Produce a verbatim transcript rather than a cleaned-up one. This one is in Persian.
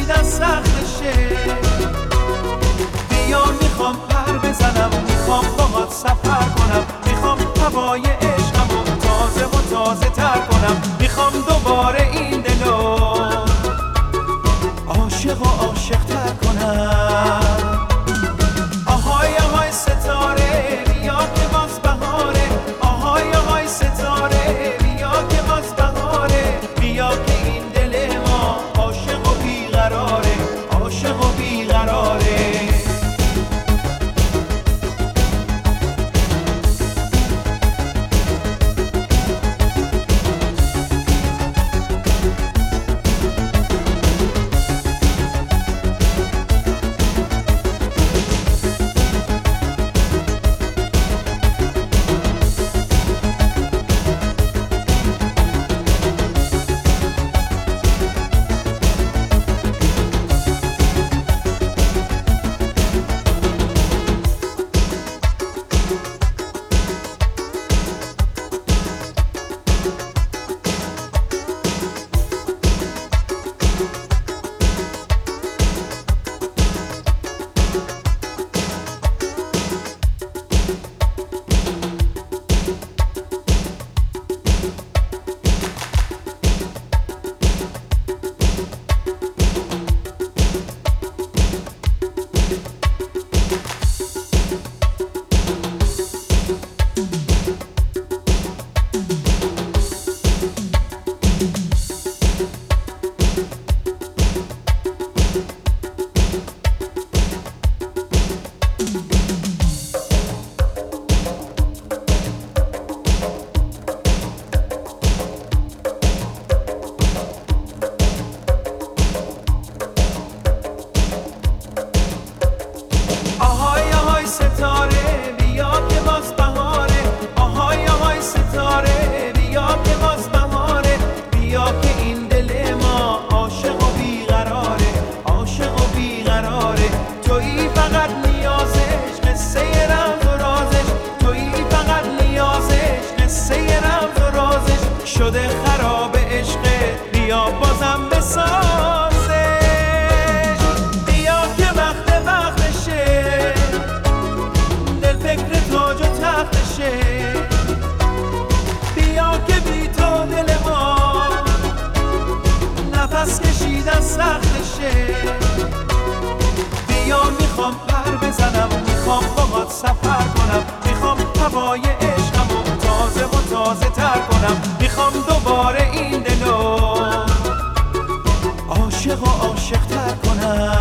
کشیدن سختشه. بیا میخوام پر بزنم، میخوام باهات سفر کنم، میخوام هوای عشقمو تازه و تازه تر کنم، میخوام دوباره این دلو عاشق و عاشق تر کنم. آهای آهای ستاره بیا که باز بهاره، آهای آهای ستاره بیا که باز بهاره، بیا که این دل ما عاشق و بیقراره، عاشق و بیقراره. شده خراب عشقت بیا بازم بسازش، بیا که وقت وقتشه، دل فکر تاج و تختشه، بیا که بی تو دل ما نفس کشیدن سختشه. بیا میخوام پر بزنم، میخوام باهات سفر کنم، میخوام هوای عشقمو تازه و تازه تر کنم، میخوام دوباره این دلو عاشق و عاشق تر کنم.